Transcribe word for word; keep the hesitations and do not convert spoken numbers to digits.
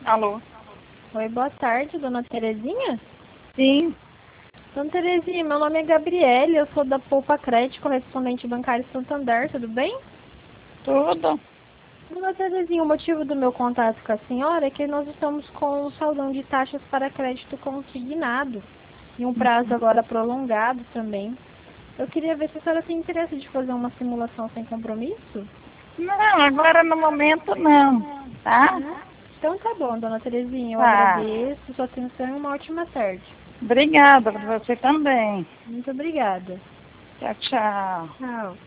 Alô? Oi, boa tarde, dona Terezinha? Sim. Dona Terezinha, meu nome é Gabriele, eu sou da Poupa Crédito, correspondente bancário Santander, tudo bem? Tudo. Dona Terezinha, o motivo do meu contato com a senhora é que nós estamos com um saldão de taxas para crédito consignado e um prazo agora prolongado também. Eu queria ver se a senhora tem interesse de fazer uma simulação sem compromisso? Não, agora no momento não, tá? Então tá bom, dona Terezinha, eu Tá. agradeço sua atenção e uma ótima tarde. Obrigada, para você também. Muito obrigada. Tchau, tchau. Tchau.